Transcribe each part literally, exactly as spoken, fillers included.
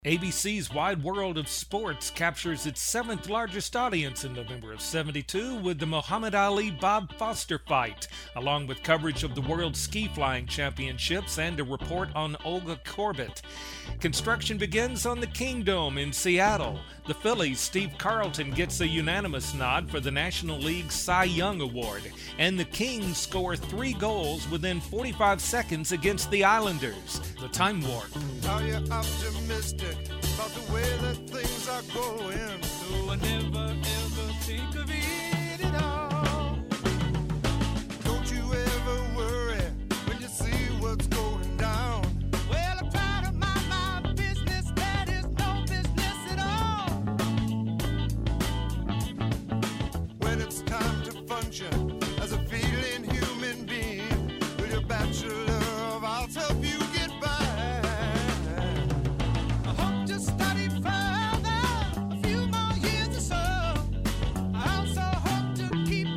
A B C's Wide World of Sports captures its seventh largest audience in November of seventy-two with the Muhammad Ali-Bob Foster fight, along with coverage of the World Ski Flying Championships and a report on Olga Korbut. Construction begins on the Kingdome in Seattle. The Phillies' Steve Carlton gets a unanimous nod for the National League Cy Young Award, and the Kings score three goals within forty-five seconds against the Islanders. The Time Warp. Are you optimistic about the way that things are going? So I never ever think of it at all. Don't you ever worry when you see what's going down. Well, I'm trying to mind my business, that is no business at all. When it's time to function as a feeling human being, with your bachelor of arts help you get by. Keep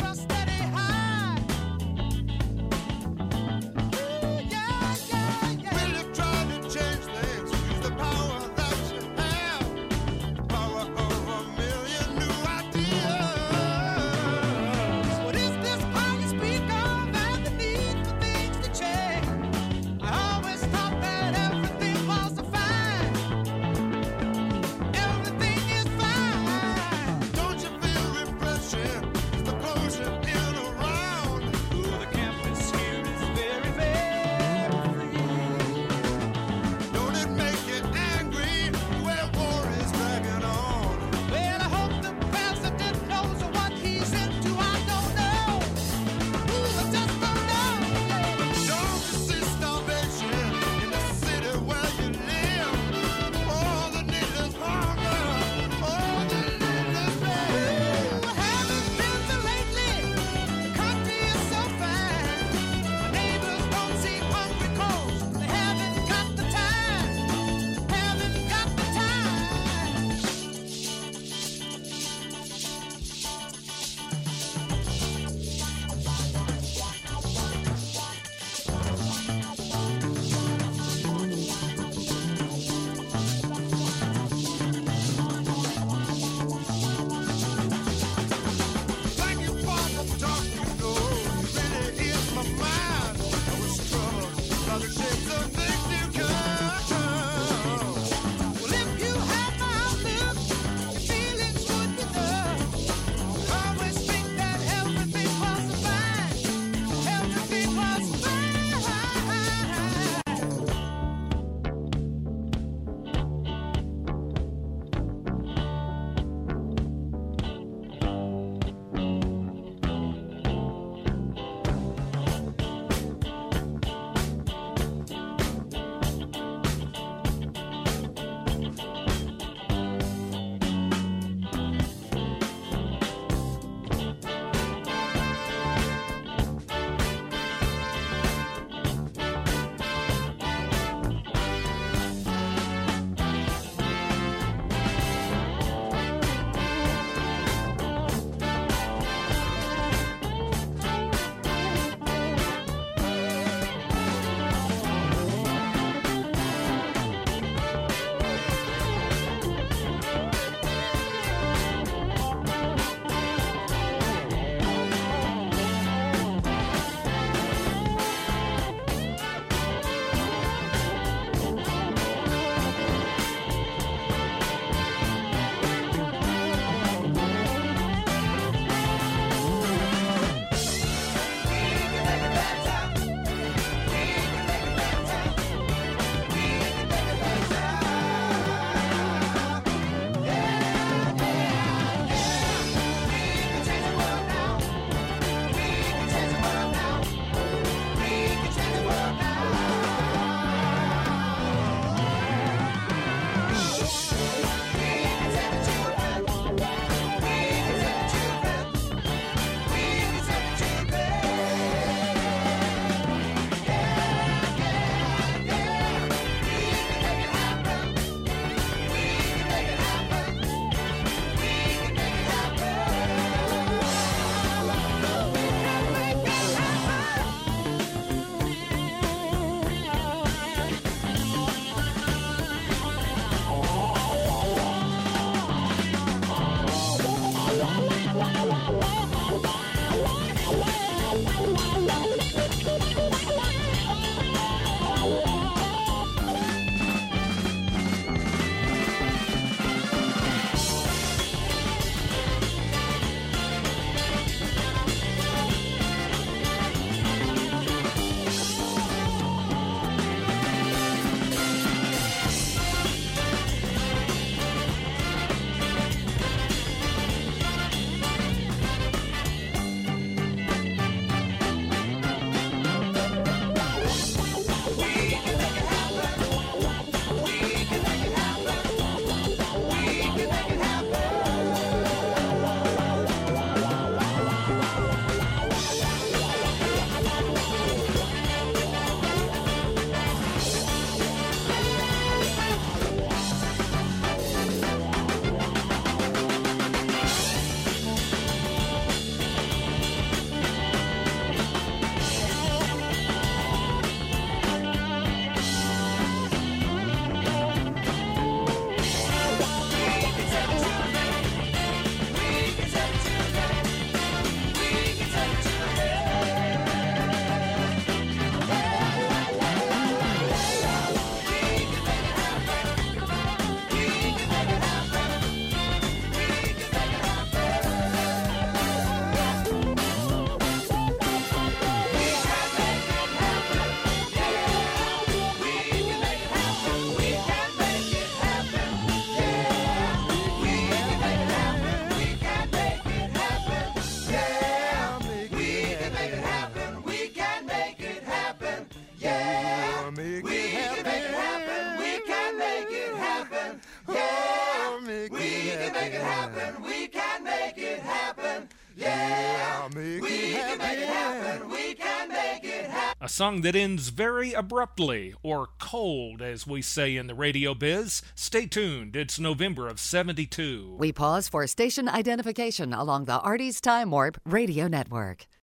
happen. We can make it happen. Yeah, make we it can make it happen. We can make it happen. A song that ends very abruptly, or cold, as we say in the radio biz. Stay tuned. It's November of seventy-two. We pause for station identification along the Artie's Time Warp Radio Network.